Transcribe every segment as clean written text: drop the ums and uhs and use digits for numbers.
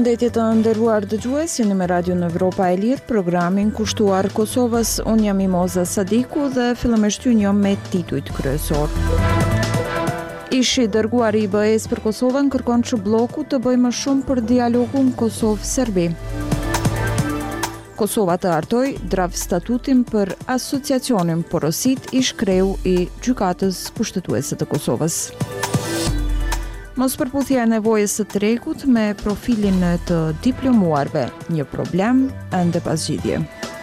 Përshëndetje të nderuar dëgjues, jeni me Radio në Evropa e Lirë, programin kushtuar Kosovës. Unë jam Imoza Sadiku dhe fillimisht ju njoh me titujt kryesor. Ishi dërguari i BE-s për Kosovën kërkon që bloku të bëjë më shumë për dialogun Kosovë-Serbi. Kosova të hartoi draft statutin për asociacionin porosit i shkreu i gjykatës kushtetuese të Kosovës. Mos përputhja e nevojës së tregut me profilin të diplomuarve, një problem ende pas zgjidhje.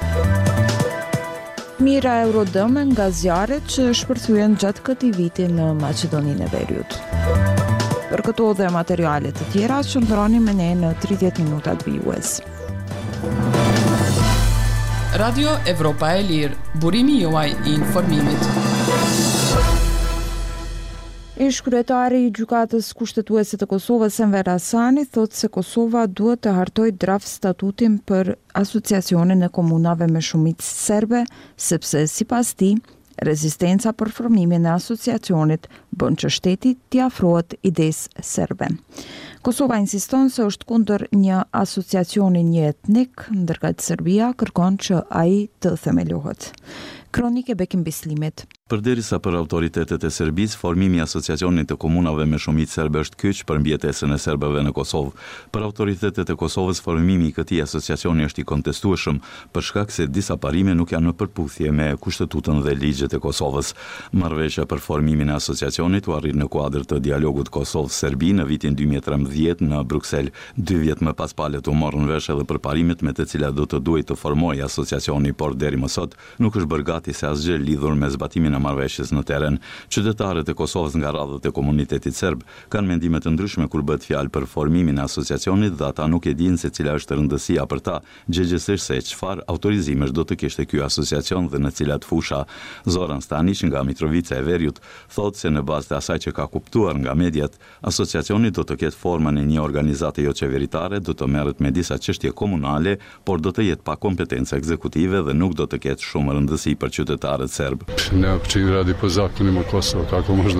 Mira eurodëme nga zjarret që shpërthyen gjatë këtij viti në Maqedoninë e Veriut. Për këto dhe materiale të tjera, qëndroni me ne në 30 minutat vijues. Radio Evropa e Lirë, burimi juaj i informimit. Ish kryetari i gjykatës kushtetuese të Kosovës Enver Hasani thotë se Kosova duhet të hartojë draft statutin për asociacionin e komunave me shumicë serbe, sepse sipas tij, rezistenca për formimin e asociacionit bën që shteti t'i afrohet idesë serbe. Kosova insiston se është kundër një asociacioni një etnik, ndërkëtë Serbia kërkon që ai të themelohet. Kronike Bekim Bislimit. Përderisa për autoritetet e Serbisë, formimi i asociacionit të komunave me shumicë serbe është kyç për mbjetesën e serbëve në Kosovë. Për autoritetet e Kosovës, formimi i këtij asociacioni është i kontestueshëm për shkak se disa parime nuk janë në përputhje me kushtetutën dhe ligjet e Kosovës. Marrëveshja për formimin e asociacionit u arrit në kuadër të dialogut Kosovë-Serbi në vitin 2013 në Bruksel. 2 vjet më pas palet u morën vesh edhe për parimet me të cilat do të duhej të formojë asociacioni, por deri më sot nuk është bërë gati se asgjë lidhur me zbatimin e marrëveshjes në teren. Qytetarët e Kosovës nga radhët e komunitetit serb kanë mendime të ndryshme kur bëhet fjalë për formimin e asociacionit dhe ata nuk e dinë se cila është rëndësia për ta, gjegjesisht se çfarë autorizimesh do të kishte ky asociacion dhe në cilat fusha. Zoran Stanić nga Mitrovica e Veriut thotë se në bazë të asaj që ka kuptuar nga mediat, asociacioni do të ketë formën e një organizate jo qeveritare, do të merret me disa çështje komunale, por do të jetë pa kompetencë ekzekutive dhe nuk do të ketë shumë rëndësi për qytetarët serb. Czy radi po zakonima Kosova, kako možda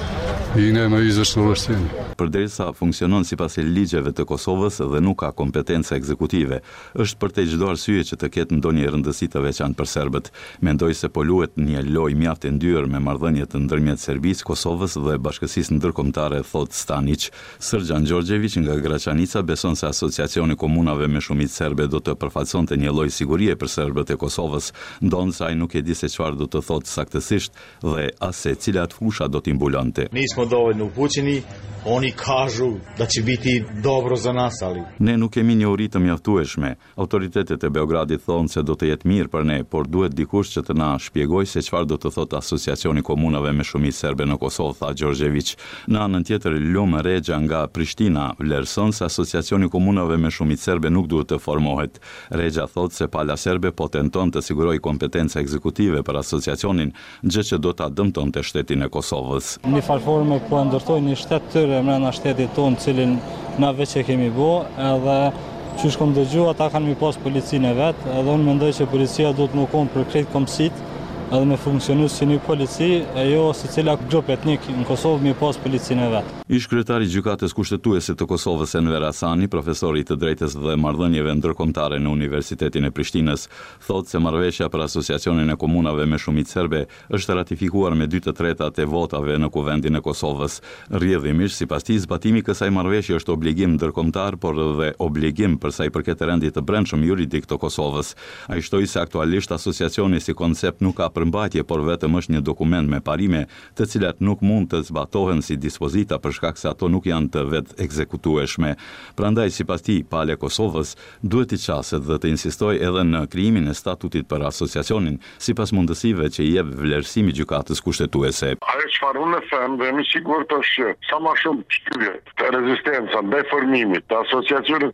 i nema izvršno ovlaštenje. Përderisa funksionon sipas ligjeve të Kosovës dhe nuk ka kompetencë ekzekutive, është për të çdo arsye që të ketë ndonjë rëndësi të veçantë për serbët. Mendoj se po luhet një lojë mjaft e ndyrë me marrëdhëniet ndërmjet Serbisë, Kosovës dhe Bashkësisë Ndërkombëtare, thot Stanić. Srdjan Đorđević nga Graçanica beson se asociacioni komunave me shumicë serbe do të përfaqësonte një lloj sigurie për serbët e Kosovës, ndonse ai nuk e di se çfarë do të thotë saktësisht dhe as se cilat fusha do t'i mbulonte. Nismo dovoljno upućeni. Oni kažu da će biti dobro za nas, ali ne nuk kemi një uri të mjaftueshme. Autoritetet e Beogradit thonë se do të jetë mirë për ne, por duhet dikush që të na shpjegojë se çfarë do të thotë asociacioni komunave me shumicë serbe në Kosovë, tha Đorđević. Në anën tjetër, Lum Rexha nga Prishtina vlerëson se asociacioni komunave me shumicë serbe nuk duhet të formohet. Rexha thotë se pala serbe po tenton të sigurojë kompetenca ekzekutive për asociacionin, gjë që do ta dëmtonte shtetin e Kosovës. Një farforme po ndërtojnë një shtet tërë mbrana shtetit tonë, cilin na veç e kemi bo, edhe që shkom dëgju, ata kanë mi pas policinë e vetë, edhe unë mendoj që policia do të më konë për krejt komësit, edhe me funksionu si një polici, e jo se cila grup etnik në Kosovë mi pas policinë e vetë. Ish kryetari gjykatës kushtetuese të Kosovës Enver Hasani, profesori i të drejtës dhe marrëdhënieve ndërkombëtare në Universitetin e Prishtinës, thotë se marrëveshja për asociacionin e komunave me shumicë serbe është ratifikuar me 2/3 e votave në Kuvendin e Kosovës. Rrjedhimisht, sipas tij, zbatimi i kësaj marrëveshje është obligim ndërkombëtar, por edhe obligim për sa i përket rendit të brendshëm juridik të Kosovës. Ai shtoi se aktualisht asociacioni si koncept nuk ka përmbajtje, por vetëm është një dokument me parime, të cilat nuk mund të zbatohen si dispozita për shkak se ato nuk janë të vetë ekzekutueshme. Prandaj, sipas tij, pala e Kosovës duhet të qaset dhe të insistojë edhe në krijimin e statutit për asociacionin, sipas mundësive që i jep vlerësimi gjykatës kushtetuese. Ajo çfarë unë them dhe jam i sigurt është që sa më shumë shtypje të rezistencës ndaj formimit të asociacionit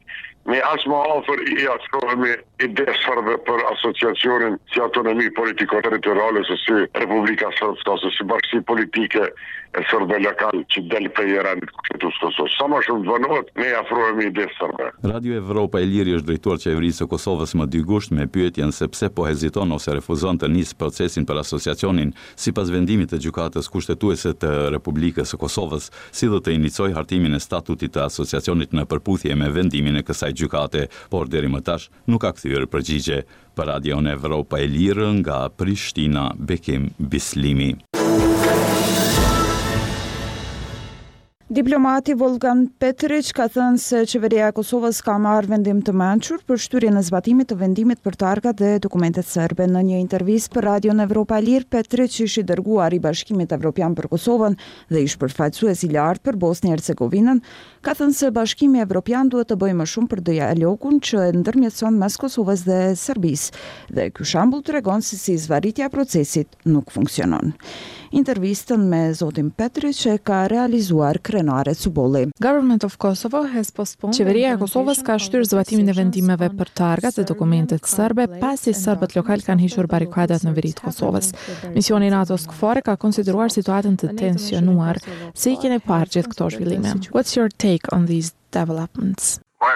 me as më afër I afrohemi idesave për asociacionin si autonomi politiko-territoriale ose si Republika Srpska ose si bashkësi politike e sërbe lokal që del prej Iranit kushtetues Kosovës. Sa më shumë vonohet, ne afrohemi idesave. Radio Evropa e Liri është drejtuar qeverisë së Kosovës më 2 gusht me pyetjen se pse po heziton ose refuzon të nisë procesin për asociacionin sipas vendimit të gjykatës kushtetuese të Republikës së Kosovës, si dhe të iniciojë hartimin e statutit të asociacionit në përputhje me vendimin e kësaj gjykate, por deri më tash nuk ka kthyer përgjigje. Për Radio Evropa e Lirë nga Prishtina, Bekim Bislimi. Diplomati Volkan Petrić ka thënë se qeveria e Kosovës ka marrë vendim të mençur për shtyrjen e zbatimit të vendimit për targat dhe dokumentet serbe. Në një intervistë për Radio Evropa e Lirë, Petrić ish I dërguar I Bashkimit Evropian për Kosovën dhe ish përfaqësues I lartë për Bosnjë-Hercegovinën, ka thënë se Bashkimi Evropian duhet të bëjë më shumë për dialogun që e ndërmjetëson mes Kosovës dhe Serbisë, dhe ky shembull tregon se si zvarritja e procesit nuk funksionon. Intervistën me zotin Petrić e ka realizuar Krenare Cubolli. Qeveria e Kosovës ka shtyrë zbatimin e vendimeve për targat dhe dokumentet serbe pasi serbët lokal kanë hiqur barikadat në veri të Kosovës. Misioni NATO-s KFOR ka konsideruar situatën të tensionuar. Si I keni parë gjithë këto zhvillime? What's your take on these developments?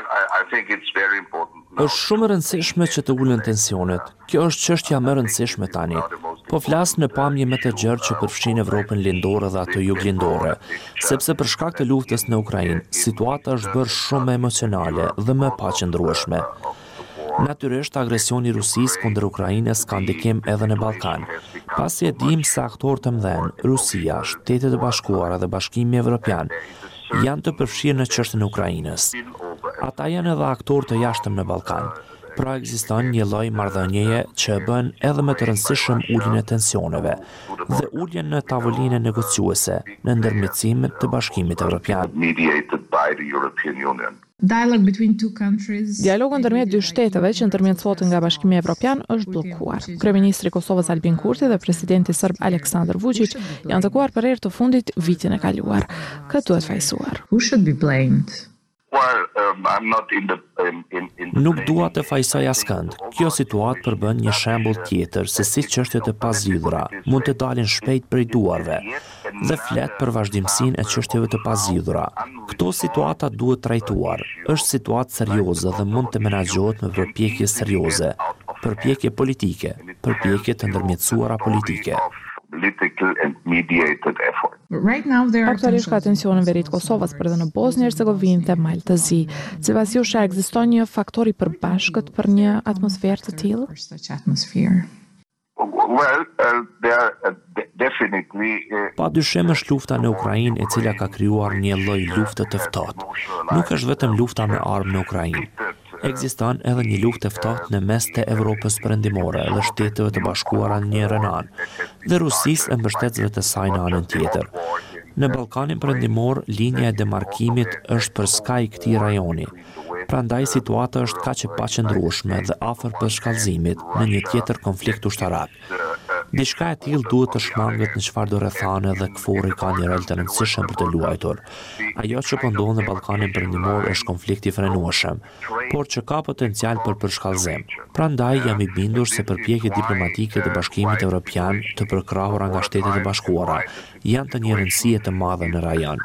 Është shumë e rëndësishme që të ulen tensionet. Kjo është çështja më e rëndësishme tani. Po flas në pamje me të gjerë që përfshin Evropën lindore dhe ato juglindore, sepse për shkak të luftës në Ukrainë, situata është bërë shumë emocionale dhe më paqëndrueshme. Natyrisht, agresioni I Rusisë kundër Ukrainës ka ndikim edhe në Ballkan. Pasi e dim se aktorë të mëdhenj, Rusia, Shtetet e Bashkuara dhe Bashkimi Evropian, janë të përfshirë në çështjen e Ukrainës. Ata janë edhe aktorë të jashtëm në Ballkan. Pra ekziston një lloj marrëdhënieje që e bën edhe më të rëndësishëm uljen e tensioneve dhe uljen në tavolinë negociuese në ndërmjetësimet të Bashkimit Evropian. Dialogu ndërmjet dy shteteve që ndërmjetësohet nga Bashkimi Evropian është bllokuar. Kryeministri I Kosovës Albin Kurti dhe presidenti serb Aleksandar Vučić janë takuar për herë të fundit vitin e kaluar. Këtë duhet fajsuar. Who should be blamed? Nuk dua të fajsoj askënd. Kjo situatë përbën një shembull tjetër se si çështjet e pazgjidhura mund të dalin shpejt prej duarve dhe flet për vazhdimsinë e çështjeve të pazgjidhura. Këto situata duhet trajtuar. Është situatë serioze dhe mund të menaxhohet me përpjekje serioze, përpjekje politike, përpjekje të ndërmjetësuara politike. Aktualisht ka tensione në veri të Kosovës, por edhe në Bosnjë-Hercegovinë dhe Maltëzi. Sipas jush ekziston një faktor I përbashkët për një atmosferë të tillë? Pa dyshim është lufta në Ukrainë e cila ka krijuar një lloj lufte të ftohtë. Nuk është vetëm lufta me armë në Ukrainë. Ekziston edhe një luftë e ftohtë në mes të Evropës Perëndimore dhe Shteteve të Bashkuara në njërin anë, dhe Rusisë e mbështetësve të saj në anën tjetër. Në Ballkanin Perëndimor, linja e demarkimit është përskaj këtij rajoni. Prandaj situata është kaq e paqëndrueshme dhe afër përshkallëzimit në një tjetër konflikt ushtarak. Diçka e tillë duhet të shmanget në çfarëdo rrethane dhe KFOR-i ka një rol të rëndësishëm për të luajtur. Ajo që po ndodh në Ballkanin Perëndimor është konflikt I frenueshëm, por që ka potencial për përshkallëzim. Prandaj jam I bindur se përpjekjet diplomatike të Bashkimit Evropian të përkrahura nga Shtetet e Bashkuara janë të një rëndësie të madhe në rajon.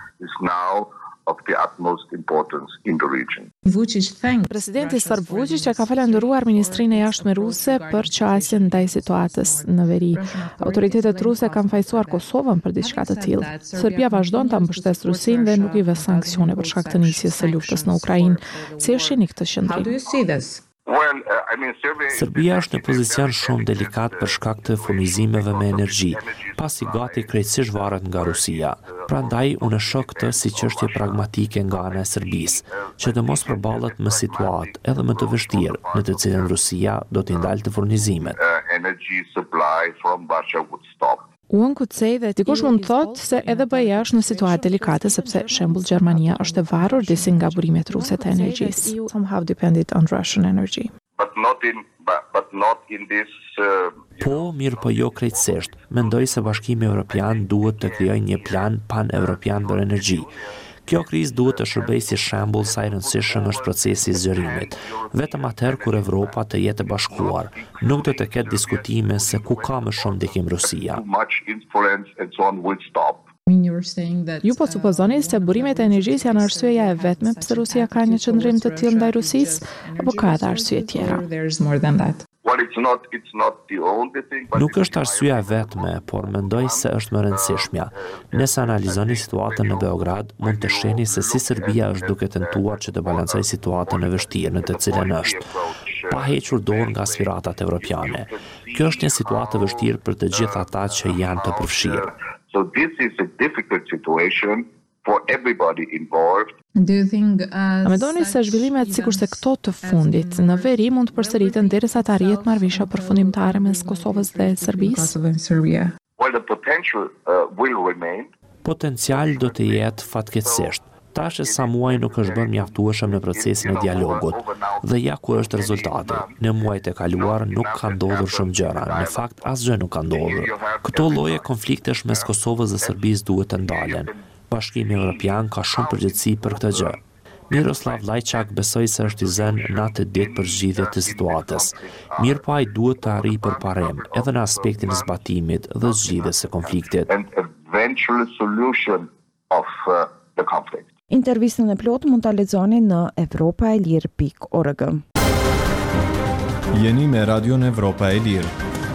Presidenti serb Vučić ka falendëruar ministrinë e jashtme ruse për qasjen ndaj situatës në veri. Autoritetet ruse kanë fajsuar Kosovën për diçka të tillë. Serbia vazhdon ta mbështesë Rusinë dhe nuk I vë sanksione për shkak të nisjes së luftës në Ukrainë. Si e shihni këtë qendrim? Serbia është në pozicion shumë delikat për shkak të furnizimeve me energji, pasi gati krejtësisht varet nga Rusia. Prandaj unë shoh këtë si çështje pragmatike nga ana e Serbisë, që të mos përballet me situatë edhe më të vështirë në të cilën Rusia do t'i ndalte furnizimet. Unë kucej dhe dikush mund thotë se edhe BE është në situatë delikate sepse shembull Gjermania është e varur disi nga burimet ruse të energjisë. Somehow dependent on Russian energy. Po, mirë po jo krejtësisht. Mendoj se Bashkimi Evropian duhet të krijojë një plan pan-evropian për energji. Kjo krizë duhet të shërbejë si shembull sa i rëndësishëm është procesi i zgjerimit. Vetëm atëherë kur Evropa të jetë e bashkuar, nuk do të ketë diskutime se ku ka më shumë ndikim Rusia. Ju po supozoni se burimet e energjisë janë arsyeja e vetme pse Rusia ka një qëndrim të tillë ndaj Rusisë, apo ka edhe arsye tjera? Nuk është arsyeja e vetme, por mendoj se është më rëndësishmja. Nëse analizoni situatën në Beograd, mund të shihni se si Serbia është duke tentuar që të balancojë situatën e vështirë në të cilën është, pa hequr dorë nga sfiratat evropiane. Kjo është një situatë e vështirë për të gjithë ata që janë të përfshirë. So this is a difficult situation for everybody involved. A mendoni se zhvillimet sikurse këto të fundit në veri mund të përsëriten derisa të arrihet marrëveshja përfundimtare mes Kosovës dhe Serbisë? Well, the potential will remain. Potencial do të jetë fatkeqësisht. Tash e sa muaj nuk është bërë mjaftueshëm në procesin e dialogut. Dhe ja ku është rezultati. Në muajt e kaluar nuk ka ndodhur shumë gjëra. Në fakt asgjë nuk ka ndodhur. Këto lloje konfliktesh mes Kosovës dhe Serbisë duhet të ndalen. Bashkimi Evropian ka shumë përgjegjësi për këtë gjë. Miroslav Lajçak besoi se është i zënë në atë ditë për zgjidhje të situatës. Mirë po ai duhet të arrijë përparim, edhe në aspektin e zbatimit dhe zgjidhjes së konfliktit. Intervistën e plotë mund ta lexoni në europaelir.org. Jeni me Radion Evropa e Lirë.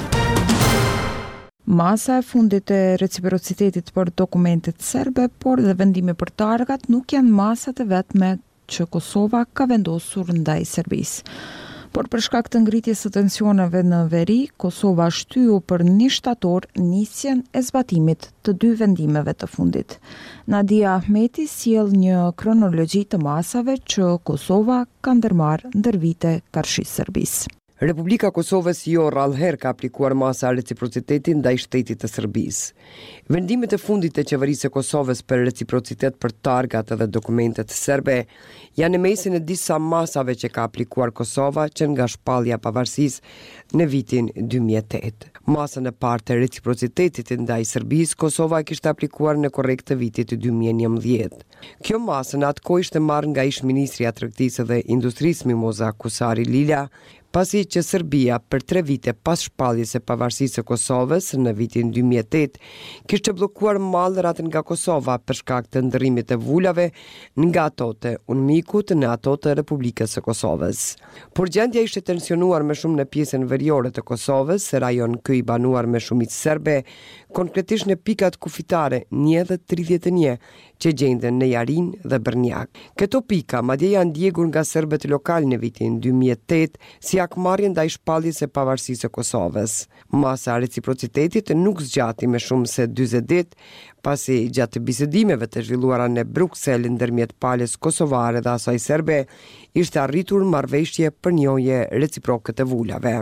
Masa e fundit e reciprocitetit për dokumentet serbe, por dhe vendime për targat nuk janë masat e vetme që Kosova ka vendosur ndaj Serbisë. Por për shkak të ngritjes së tensioneve në veri, Kosova shtyu për 1 shtator nisjen e zbatimit të 2 vendimeve të fundit. Nadia Ahmeti sjell një kronologji të masave që Kosova ka ndërmarrë ndër vite karshi Serbisë. Republika Kosovës jo rrallëherë ka aplikuar masa reciprociteti ndaj shtetit të Serbisë. Vendimet e fundit të qeverisë së Kosovës për reciprocitet për targat dhe dokumentet serbe janë në mesin e disa masave që ka aplikuar Kosova që nga shpallja pavarësisë në vitin 2008. Masën e parë të reciprocitetit ndaj Serbisë Kosova e kishte aplikuar në korrekt të vitit 2011. Kjo masë në atë kohë ishte marrë nga ish-ministri i Tregtisë dhe Industrisë Mimoza Kusari Lila, pasi që Serbia për 3 vite pas shpalljes së pavarësisë së Kosovës në vitin 2008 kishte bllokuar mallrat nga Kosova për shkak të ndërrimit të vulave nga ato të UNMIK-ut në ato të Republikës së Kosovës. Por gjendja ishte tensionuar më shumë në pjesën veriore të Kosovës, rajon ky i banuar me shumicë serbe, konkretisht në pikat kufitare 1 dhe 31 që gjenden në Jarin dhe Brnjak. Këto pika madje janë ndjekur nga serbët lokal në vitin 2008 si akmarrje ndaj shpalljes së pavarësisë së Kosovës. Masa e reciprocitetit nuk zgjati më shumë se 40 ditë, pasi gjatë bisedimeve të zhvilluara në Bruksel ndërmjet palës kosovare dhe asaj serbe, ishte arritur marrëveshje për njëje reciproke të vulave.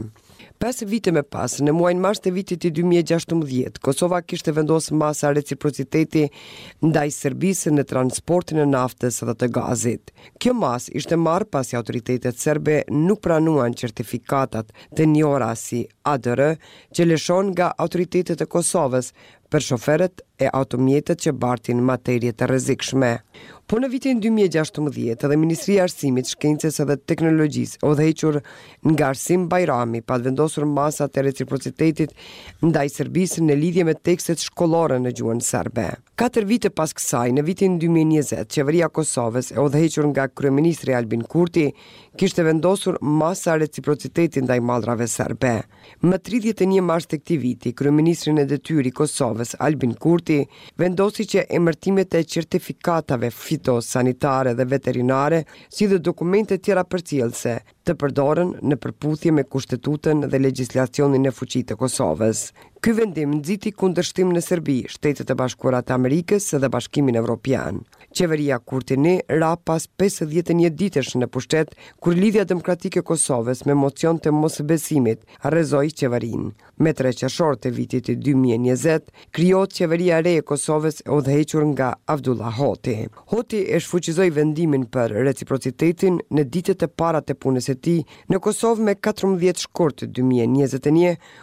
5 vite më pas, në muajin mars të vitit 2016, Kosova kishte vendosur masa reciprociteti ndaj Serbisë në transportin e naftës dhe të gazit. Kjo masë ishte marrë pasi autoritetet serbe nuk pranuan certifikatat të njohura si ADR që lëshon nga autoritetet e Kosovës për shoferët e automjetet që bartin materie të rrezikshme. Po në vitin 2016 edhe Ministria e Arsimit, Shkencës dhe Teknologjisë udhëhequr nga Arsim Bajrami pa vendosur masat e reciprocitetit ndaj Serbisë në lidhje me tekstet shkollore në gjuhën serbe. 4 vite pas kësaj, në vitin 2020, qeveria e Kosovës e udhëhequr nga kryeministri Albin Kurti kishte vendosur masa reciprociteti ndaj mallrave serbe. Më 31 mars të këtij viti, kryeministri në detyrë i Kosovës Albin Kurti vendosi që emërtimet e certifikatave fitosanitare dhe veterinare, si dhe dokumente tjera përcjellëse, të përdoren në përputhje me kushtetutën dhe legjislacionin e fuqisë të Kosovës. Ky vendim nxiti kundërshtim në Serbi, Shtetet e Bashkuara të Amerikës dhe Bashkimin Evropian. Qeveria Kurtini ra pas 51 ditësh në pushtet, kur Lidhja Demokratike e Kosovës me mocion të mosbesimit rrezoi qeverinë. Me 3 qershor të vitit 2020, krijohet qeveria e re e Kosovës e udhëhequr nga Abdullah Hoti. Hoti e shfuqizoi vendimin për reciprocitetin në ditët e para të punës së tij në Kosovë me 14 shkurt 2021,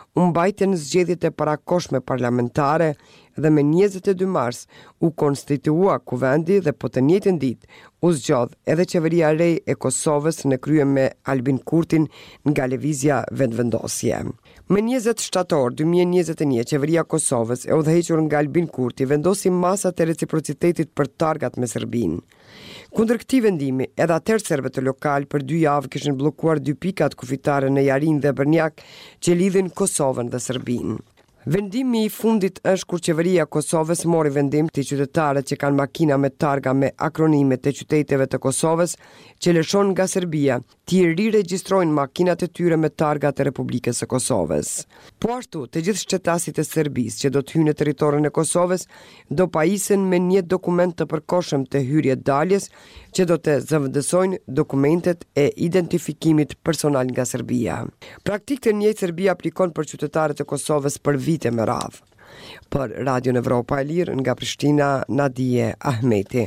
mbajtjen në zgjedhjet e parakohshme parlamentare dhe me 22 mars u konstitua kuvendi dhe po të njëjtën ditë u zgjodh edhe qeveria e re e Kosovës në krye me Albin Kurtin nga lëvizja vendvendosje. Me 20 shtator 2021, qeveria e Kosovës e udhëhequr nga Albin Kurti vendosi masat e reciprocitetit për targat me Serbinë. Kundër këtij vendimi, edhe atëherë serbët lokal për 2 javë kishin bllokuar 2 pikat kufitare në Jarin dhe Brnjak që lidhin Kosovën dhe Serbinë. Vendimi i fundit është kur qeveria e Kosovës mori vendim të qytetarët që kanë makina me targa me akronimet e qyteteve të Kosovës që lëshon nga Serbia të riregjistrojnë makinat e tyre me targat e Republikës së Kosovës. Po ashtu, të gjithë shtetasit e Serbisë që do të hyjnë në territorin e Kosovës do pajisen me një dokument të përkohshëm të hyrje daljes që do të zëvendësojnë dokumentet e identifikimit personal nga Serbia. Praktikë të njëjtë Serbia aplikon për qytetarët e Kosovës për vite me radhë. Për Radio Evropa e Lirë nga Prishtina, Nadije Ahmeti.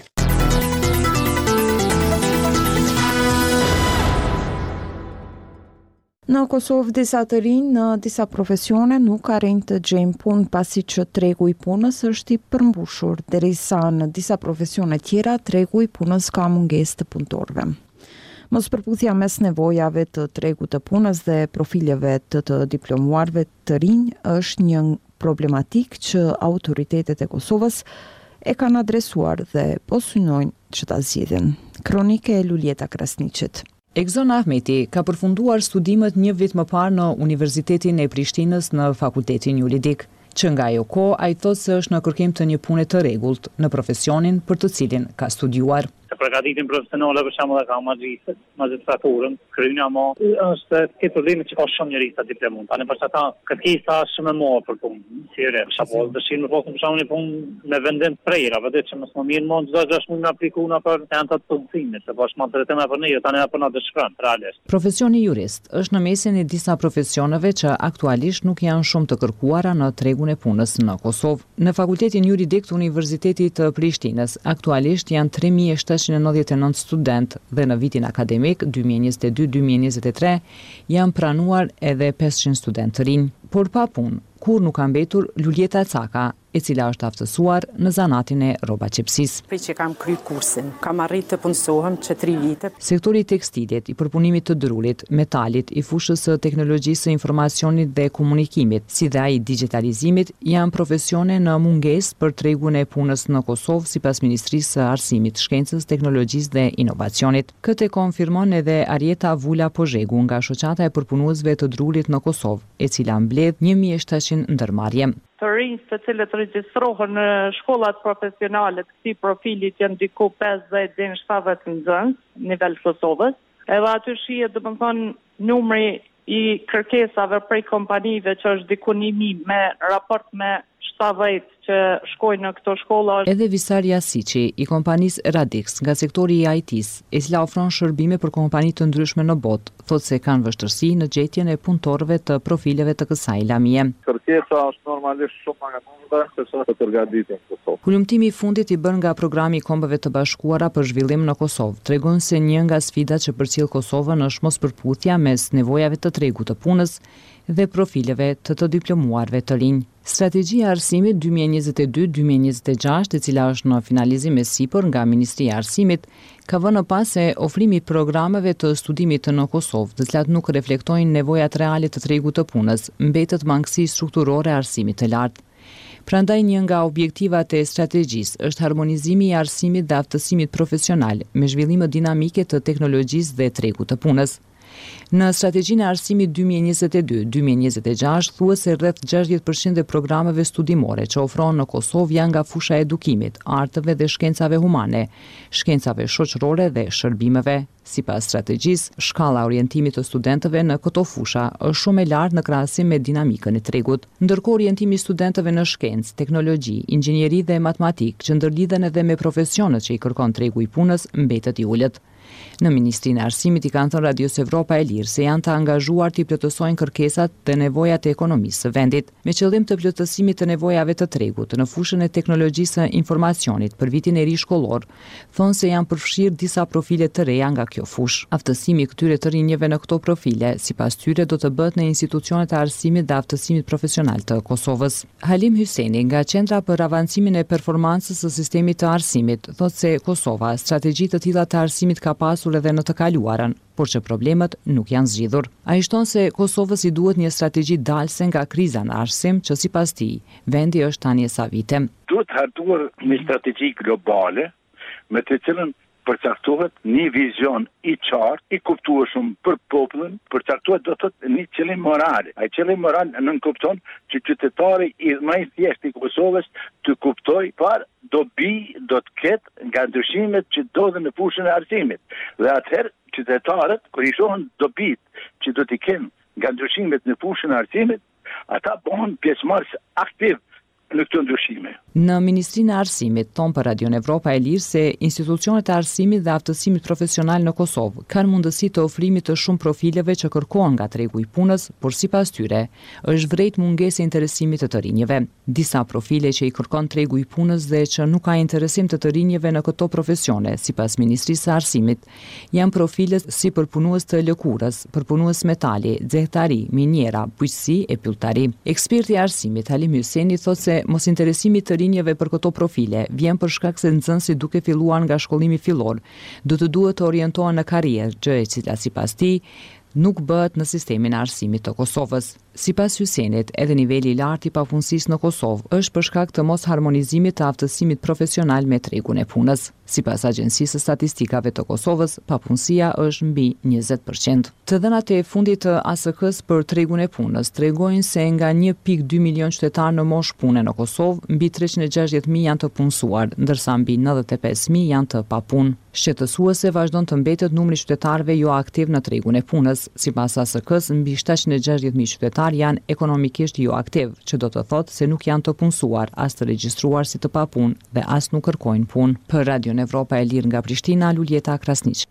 Në Kosovë, disa të rinj në disa profesione nuk arrin të gjejnë punë pasi që tregu i punës është i përmbushur, derisa në disa profesione tjera tregu i punës ka mungesë të punëtorëve. Mospërputhja mes nevojave të tregut të punës dhe profileve të diplomuarve të rinj është një problematik që autoritetet e Kosovës e kanë adresuar dhe po synojnë që ta zgjidhin. Kronike e Luljeta Krasniqit. Egzon Ahmeti ka përfunduar studimet një vit më parë në Universitetin e Prishtinës në Fakultetin Juridik, që nga ajo kohë ai thotë se është në kërkim të një pune të rregullt në profesionin për të cilin ka studiuar. Përgatitin profesionale për shembull e ka magjistraturën, kryenia mo është ke probleme që ka shumë njerëz të diplomuar. Tani për ata kërkesa është shumë e madhe për punë. Si re, për shembull, dëshirë më për shembull një punë me vendim të prera, vetë që mos më mirë mund çdo 6 muaj aplikuna për tentat të punësimit, se bash më drejtëm apo ne, tani apo na dëshkron realisht. Profesioni jurist është në mesin e disa profesioneve që aktualisht nuk janë shumë të kërkuara në tregun e punës në Kosovë. Në Fakultetin Juridik të Universitetit të Prishtinës aktualisht janë 3799 student dhe në vitin akademik 2022-2023 janë pranuar edhe 500 student të rinj, por pa punë, kur nuk ka mbetur Luljeta Caka, e cila është aftësuar në zanatin e rroba qepsis. Prej që kam kry kursin, kam arrit të punësohem që 3 vite. Sektori tekstilit, i përpunimit të drurit, metalit, i fushës së teknologjisë së informacionit dhe komunikimit, si dhe ai digitalizimit, janë profesione në mungesë për tregun e punës në Kosovë sipas Ministrisë së Arsimit, Shkencës, Teknologjisë dhe Inovacionit. Këtë e konfirmon edhe Arjeta Vula Pozhegu nga shoqata e përpunuesve të drurit në Kosovë, e cila mbledh 1700 ndërmarrje. Të rinj të cilët regjistrohen në shkollat profesionale të këtij profilit janë diku 50 deri në 70 nxënës në nivel Kosovës. Edhe aty shihet domethënë numri i kërkesave prej kompanive që është diku 1000 me raport me 70 që shkojnë në këto shkolla. Edhe Visar Jasici, i kompanisë Radix nga sektori i IT-s, e cila ofron shërbime për kompani të ndryshme në botë, thotë se kanë vështirësi në gjetjen e punëtorëve të profileve të kësaj lamie. Kërkesa është normalisht shumë më e madhe se sa të përgatitur në Kosovë. Kulumtimi i fundit i bën nga Programi i Kombeve të Bashkuara për Zhvillim në Kosovë tregon se një nga sfidat që përcjell Kosovën është mospërputhja mes nevojave të tregut të punës dhe profileve të diplomuarve të rinj. Strategjia e arsimit 2022-2026, e cila është në finalizim e sipër nga Ministria e Arsimit, ka vënë pas se ofrimi i programeve të studimit në Kosovë, të cilat nuk reflektojnë nevojat reale të tregut të punës, mbetet mangësi strukturore e arsimit të lartë. Prandaj një nga objektivat e strategjisë është harmonizimi i arsimit dhe aftësimit profesional me zhvillime dinamike të teknologjisë dhe tregut të punës. Në strategjinë e arsimit 2022-2026 thuhet se rreth 60% e programeve studimore që ofrohen në Kosovë janë nga fusha e edukimit, artëve dhe shkencave humane, shkencave shoqërore dhe shërbimeve. Sipas strategjisë, shkalla e orientimit të studentëve në këto fusha është shumë e lartë në krahasim me dinamikën e tregut. Ndërkohë orientimi i studentëve në shkencë, teknologji, inxhinieri dhe matematikë që ndërlidhen edhe me profesionet që i kërkon tregu i punës mbetet i ulët. Në Ministrinë e Arsimit i kanë thënë Radios Evropa e Lirë se janë të angazhuar të plotësojnë kërkesat dhe nevojat e ekonomisë së vendit, me qëllim të plotësimit të nevojave të tregut në fushën e teknologjisë së informacionit për vitin e ri shkollor, thonë se janë përfshirë disa profile të reja nga kjo fushë. Aftësimi këtyre të rinjeve në këto profile, sipas tyre, do të bëhet në institucionet e arsimit dhe aftësimit profesional të Kosovës. Halim Hyseni nga Qendra për avancimin e performancës së sistemit të arsimit thotë se Kosova strategji të tilla të arsimit ka pasur edhe në të kaluarën, por që problemet nuk janë zgjidhur. Ai shton se Kosovës i duhet një strategji dalse nga kriza në arsim që sipas tij vendi është tani e sa vite. Duhet hartuar një strategji globale me të cilën përcaktohet një vizion i qartë, i kuptueshëm për popullin, përcaktohet do të thotë një qëllim moral. Ai qëllim moral nënkupton që qytetari i më i thjeshtë i Kosovës të kuptojë par dobi do të ketë nga ndryshimet që ndodhen në fushën e arsimit. Dhe atëherë qytetarët kur i shohin dobit që do t'i kenë nga ndryshimet në fushën e arsimit, ata bëhen pjesëmarrës aktiv në këto ndryshime. Në Ministrinë e Arsimit thon për Radion Evropa e Lirë se institucionet e arsimit dhe aftësimit profesional në Kosovë kanë mundësi të ofrimit të shumë profileve që kërkohen nga tregu i punës, por sipas tyre është vërejt mungesë e interesimit të rinjve. Disa profile që i kërkon tregu i punës dhe që nuk ka interesim të rinjve në këto profesione, sipas Ministrisë së Arsimit, janë profile si përpunues të lëkurës, përpunues metali, nxehtari, miniera, bujqësi e pylltari. Eksperti i arsimit Halim Hyseni thotë se mos interesimi të rinjeve për këto profile vjen për shkak se nxënësit duke filluar nga shkollimi fillor, do të duhet të orientohen në karrierë, gjë e cila sipas tij nuk bëhet në sistemin e arsimit të Kosovës. Sipas Hysenit, edhe niveli i lartë i papunësisë në Kosovë është për shkak të mos harmonizimit të aftësimit profesional me tregun e punës. Sipas Agjencisë së Statistikave të Kosovës, papunësia është mbi 20%. Të dhënat e fundit të ASK-s për tregun e punës tregojnë se nga 1.2 milion qytetarë në moshë pune në Kosovë, mbi 360.000 janë të punësuar, ndërsa mbi 95.000 janë të papunë. Shqetësuese vazhdon të mbetet numri qytetarëve jo aktiv në tregun e punës. Sipas ASK-s, mbi 760.000 qytetarë janë ekonomikisht jo aktiv, që do të thotë se nuk janë të punësuar, as të regjistruar si të papunë dhe as nuk kërkojnë punë. Për Radion Evropa e Lirë nga Prishtina, Luljeta Krasniq.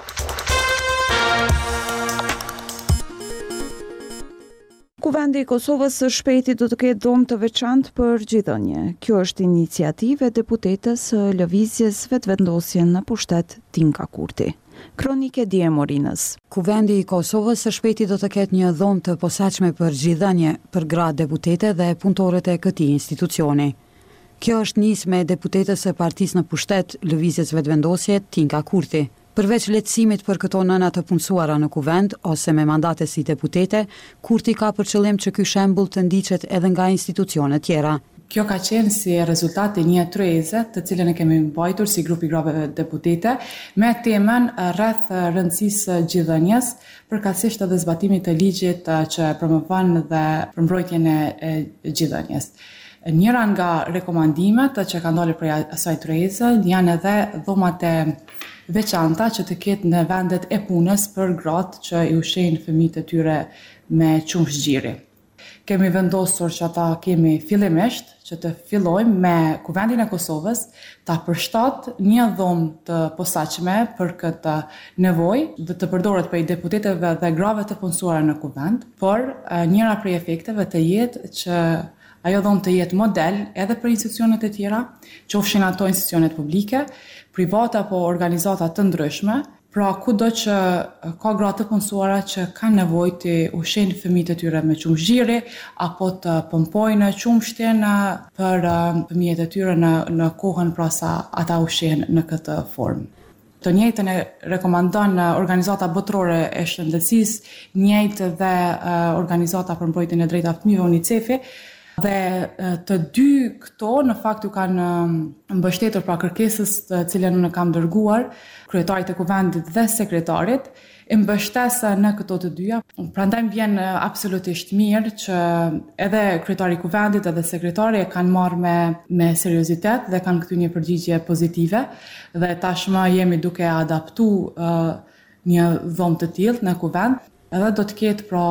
Kuvendi i Kosovës së shpejti do të ketë dhomë të veçantë për gjithënje. Kjo është iniciativë e deputetës së lëvizjes vetëvendosje në pushtet Tinka Kurti. Kronike Dje Morinës. Kuvendi i Kosovës së shpejti do të ketë një dhomë të posaçme për gjithënje për gratë deputete dhe punëtorët e këtij institucioni. Kjo është nisme e deputetës së partisë në pushtet lëvizjes vetëvendosje Tinka Kurti. Përveç lehtësimit për këto nëna të punësuara në kuvend ose me mandate si deputete, Kurti ka për qëllim që ky shembull të ndiqet edhe nga institucione tjera. Kjo ka qenë si rezultat e një tryeze të cilën e kemi mbajtur si grupi grave deputete me temën rreth rëndësisë gjithënjes, përkatësisht edhe zbatimit të ligjit që promovon dhe përmbrojtjen e gjithënjes. Njëra nga rekomandimet që kanë dalë prej asaj tryeze janë edhe dhomat e veçanta që të ketë në vendet e punës për gratë që i ushqejnë fëmijët e tyre me qumshgjiri. Kemi vendosur që ata kemi fillimisht që të fillojmë me Kuvendin e Kosovës ta përshtat një dhomë të posaçme për këtë nevojë dhe të përdoret prej deputetëve dhe grave të punësuara në kuvend, por njëra prej efekteve të jetë që ajo dhomë të jetë model edhe për institucionet e tjera, qofshin ato institucionet publike, private apo organizata të ndryshme, pra kudo që ka gra të punësuara që kanë nevojë të ushqejnë fëmijët e tyre me qumshgjiri apo të pompojnë qumshtin për fëmijët e tyre në kohën pra sa ata ushqehen në këtë formë. Të njëjtën e rekomandon Organizata Botërore e Shëndetësisë, njëjtë dhe Organizata për Mbrojtjen e Drejtave të Fëmijëve UNICEF-i. Dhe të dy këto në fakt u kanë mbështetur pra kërkesës të cilën unë kam dërguar kryetarit të kuvendit dhe sekretarit, i mbështesë në këto të dyja. Prandaj vjen absolutisht mirë që edhe kryetari i kuvendit edhe sekretari e kanë marrë me seriozitet dhe kanë këtu një përgjigje pozitive dhe tashmë jemi duke adaptuar një dhomë të tillë në kuvend. Edhe do të ketë pra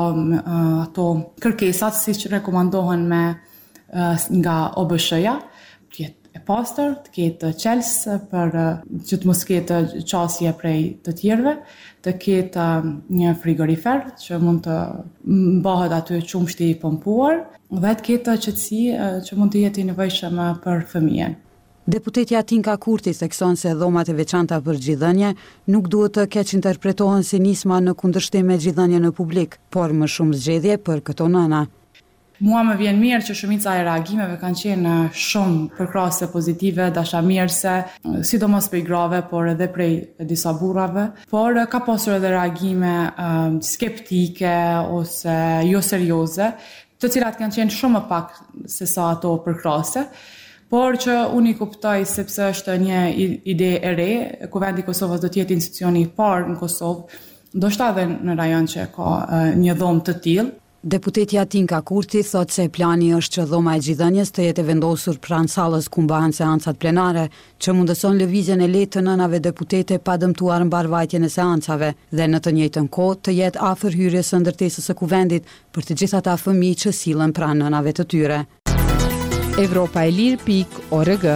ato kërkesat siç rekomandohen nga OBSH-ja, të jetë e pastër, të ketë qelës për që të mos ketë qasje prej të tjerëve, të ketë një frigorifer që mund të mbahet aty qumshti i pompuar dhe të ketë qetësi që mund të jetë i nevojshme për fëmijën. Deputetja Tinka Kurti thekson se dhomat e veçanta për gjithënje nuk duhet të keq interpretohen si nisma në kundërshtim me gjithënje në publik, por më shumë zgjedhje për këto nëna. Mua më vjen mirë që shumica e reagimeve kanë qenë shumë përkrahase pozitive, dashamirëse, sidomos prej grave, por edhe prej disa burrave, por ka pasur edhe reagime skeptike ose jo serioze, të cilat kanë qenë shumë më pak se sa ato përkrahase. Por që unë i kuptoj sepse është një ide e re, Kuvendi i Kosovës do të jetë institucioni i parë në Kosovë, ndoshta edhe në rajon që ka një dhomë të tillë. Deputetja Tinka Kurti thot se plani është që dhoma e gjithënjes të jetë vendosur pranë sallës ku mbahen seancat plenare, që mundëson lëvizjen e lehtë të nënave deputete pa dëmtuar mbarvajtjen e seancave dhe në të njëjtën kohë të jetë afër hyrjes së ndërtesës së kuvendit për të gjithë ata fëmijë që sillen pranë nënave të tyre. Evropaelir.org.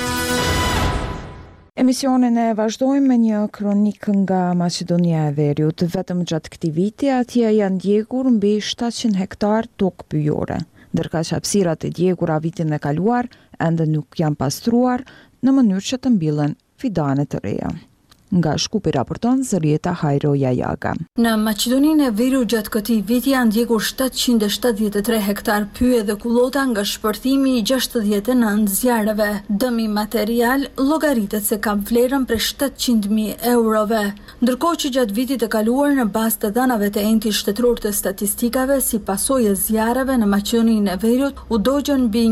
Emisionin e vazhdojmë me një kronik nga Maqedonia e Veriut. Vetëm gjatë këtij viti atje janë djegur mbi 700 hektar tokë pyjore, ndërka që hapësirat e djegura vitin e kaluar ende nuk janë pastruar në mënyrë që të mbillen fidane të reja. Nga Shkupi raporton Zërieta Hajro Jajaga. Në Maqedoninë e Veriut gjatë këtij viti janë djegur 773 hektar pyje dhe kullota nga shpërthimi i 69 zjarreve. Dëmi material llogaritet se ka vlerën prej 700.000 eurove. Ndërkohë që gjatë vitit të kaluar në bazë të dhënave të enti shtetëror të statistikave si pasojë e zjarreve në Maqedoninë e Veriut u dogjën mbi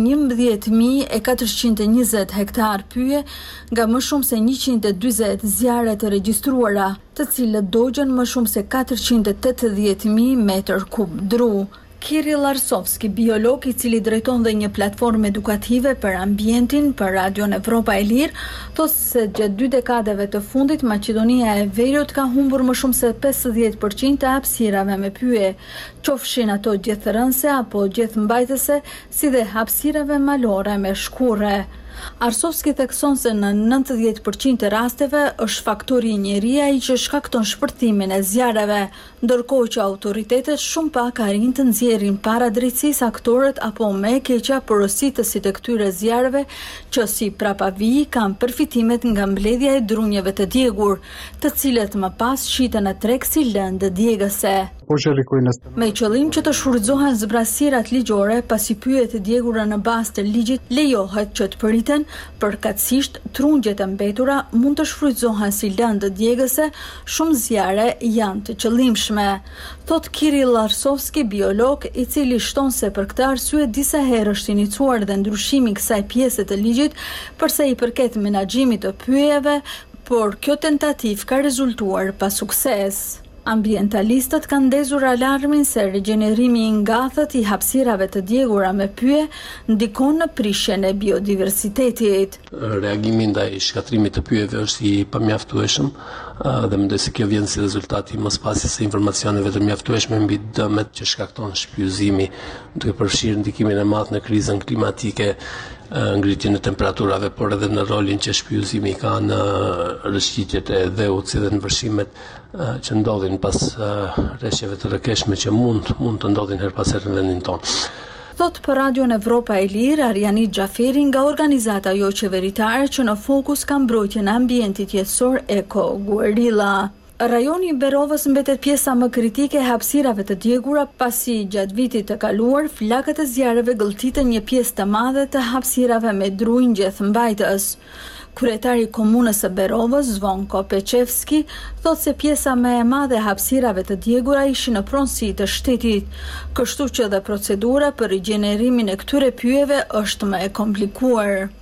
11.420 hektar pyje nga më shumë se 140 zjarre të regjistruara, të cilët dogjën më shumë se 480.000 metër kub dru. Kirill Arsovski, biolog i cili drejton dhe një platformë edukative për ambientin për Radion Evropa e Lirë, thotë se gjatë 2 dekadeve të fundit Maqedonia e Veriut ka humbur më shumë se 50% të hapësirave me pyje, qofshin ato gjethtërënse apo gjethmbajtëse, si dhe hapësirave malore me shkurre. Arsovski thekson se në 90% të rasteve është faktori njeria i që shkakton shpërthimin e zjarreve, ndërkohë që autoritetet shumë pak arrin të nxjerrin para drejtësisë aktorët apo më e keqja porositësit e këtyre zjarreve që si prapaviji kanë përfitimet nga mbledhja e drunjeve të djegur, të cilët më pas shiten në treg si lëndë djegëse. Me qëllim që të shfrytëzohen zbrasirat ligjore, pasi pyjet e djegura në bazë të ligjit lejohet që të përriten, përkatësisht trungjet e mbetura mund të shfrytëzohen si lëndë djegëse, shumë zjarre janë të qëllimshme. Thot Kirill Arsovski, biolog, i cili shton se për këtë arsye disa herë është inicuar dhe ndryshimi i kësaj pjese të ligjit përsa i përket menaxhimit të pyjeve, por kjo tentativë ka rezultuar pa sukses. Ambientalistët kanë ndezur alarmin se rigjenerimi i ngathët i hapësirave të djegura me pyje ndikon në prishjen e biodiversitetit. Reagimi ndaj shkatrimit të pyjeve është i pamjaftueshëm dhe mendoj se kjo vjen si rezultat i mospasjes së informacioneve të mjaftueshme mbi dëmet që shkakton shpyzimi, duke përfshirë ndikimin e madh në krizën klimatike, ngritjen e temperaturave, por edhe në rolin që shpyzimi ka në rrëshqitjet e dheut si dhe në vërshimet që ndodhin pas rreshjeve të rrëkeshme që mund të ndodhin her pas herë në vendin tonë. Thot për Radion Evropa e Lirë, Arjanit Xhaferi nga organizata jo qeveritare që në fokus ka mbrojtjen e ambientit jetësor Eko Guerilla. Rajoni i Berovës mbetet pjesa më kritike e hapësirave të djegura pasi gjatë vitit të kaluar flakët e zjarreve gëlltitën një pjesë të madhe të hapësirave me drujë gjethmbajtës. Kryetari i komunës së Berovës, Zvonko Pečevski, thotë se pjesa më e madhe e hapësirave të djegura ishin në pronësi të shtetit, kështu që dhe procedura për rigjenerimin e këtyre pyjeve është më e komplikuar.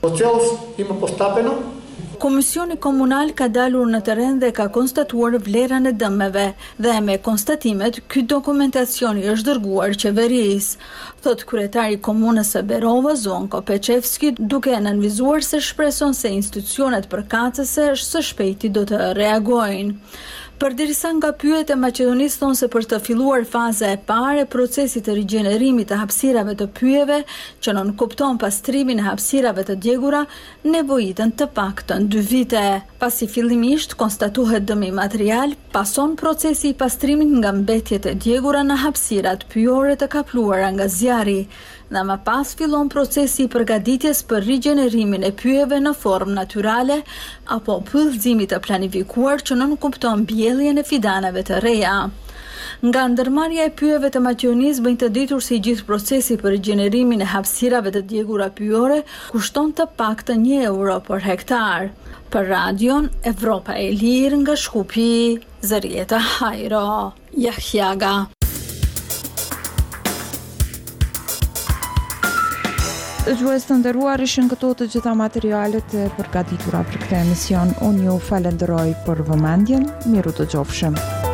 Komisioni komunal ka dalur në terren dhe ka konstatuar vlerën e dëmeve dhe me konstatimet ky dokumentacioni është dërguar qeverisë, thot kryetari i komunës së Berovës, Zvonko Pečevski, duke nënvizuar se shpreson se institucionet përkatëse së shpejti do të reagojnë. Përderisa nga pyet e Maqedonisë thonë se për të filluar faza e parë e procesit të rigjenerimit të hapësirave të pyjeve, që nën kupton pastrimin e hapësirave të djegura, nevojiten të paktën 2 vite. Pasi fillimisht konstatohet dëmi material, pason procesi i pastrimit nga mbetjet e djegura në hapësirat pyjore të kapluara nga zjarri. Dhe më pas fillon procesi i përgatitjes për rigjenerimin e pyjeve në formë natyrale apo pyllëzimit të planifikuar që nën kupton mbjelljen e fidanave të reja. Nga ndërmarrja e pyjeve të Maqedonisë bëjnë të ditur se i gjithë procesi për rigjenerimin e hapësirave të djegura pyjore kushton të paktën €1 për hektar. Për radion Evropa e Lirë nga Shkupi, Zërieta Hajro, Jahjaga. Dëgjues të nderuar, ishin këto të gjitha materialet e përgatitura për këtë emision. Unë ju falenderoj për vëmendjen, miru të gjofshëm.